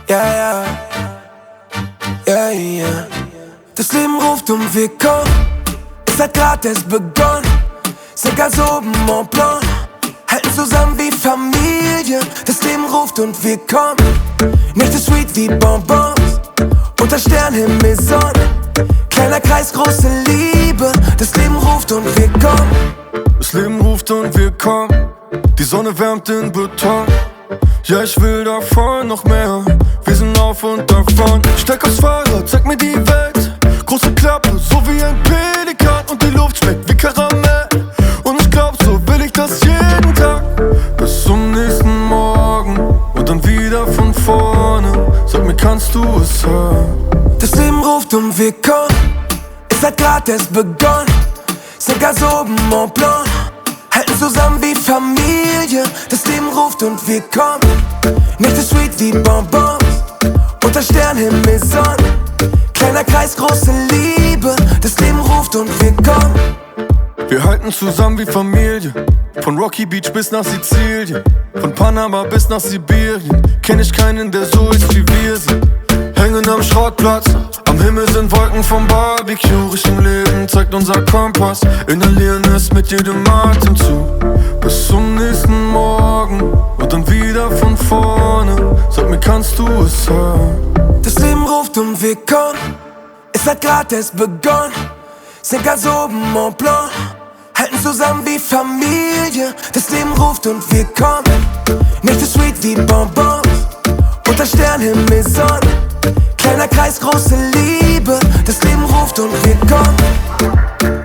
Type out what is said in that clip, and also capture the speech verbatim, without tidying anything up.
Ja, ja, ja, ja. Das Leben ruft und wir kommen. Es hat grad erst begonnen. Sind ganz oben Mont Blanc. Halten zusammen wie Familie. Das Leben ruft und wir kommen. Nächte sweet wie Bonbons. Unter Sternenhimmel Sonne. Kleiner Kreis, große Liebe. Das Leben ruft und wir kommen. Das Leben ruft und wir kommen. Die Sonne wärmt den Beton. Ja, ich will davon noch mehr. Wir sind auf und davon. Steig aufs Fahrrad, zeig mir die Welt. Große Klappe, so wie ein Pelikan. Und die Luft schmeckt wie Karamell. Und ich glaub, so will ich das jeden Tag. Bis zum nächsten Morgen. Und dann wieder von vorne. Sag mir, kannst du es hören? Das Leben ruft und wir kommen. Es hat grad erst begonnen. Sind ganz oben Mont Blanc. Halten zusammen wie Familie. Das Leben ruft und wir kommen. Nächte sweet wie Bonbons. Unter Sternenhimmel Sonne. Kleiner Kreis, große Liebe. Das Leben ruft und wir kommen. Wir halten zusammen wie Familie. Von Rocky Beach bis nach Sizilien. Von Panama bis nach Sibirien. Kenn ich keinen, der so ist wie wir sind. Hängen am Schrottplatz. Am Himmel sind Wolken vom Barbecue. Richtung Leben zeigt unser Kompass. Inhalieren es mit jedem Atemzug. Bis zum nächsten Morgen. Und dann wieder von vorne. Sag mir, kannst du es hören? Das Leben ruft und wir kommen. Es hat grad erst begonnen. Sind ganz oben Mont Blanc. Halten zusammen wie Familie. Das Leben ruft und wir kommen. Nächte sweet wie Bonbons. Unter Sternenhimmel Sonne. Kleiner Kreis, große Liebe. Das Leben ruft und wir kommen.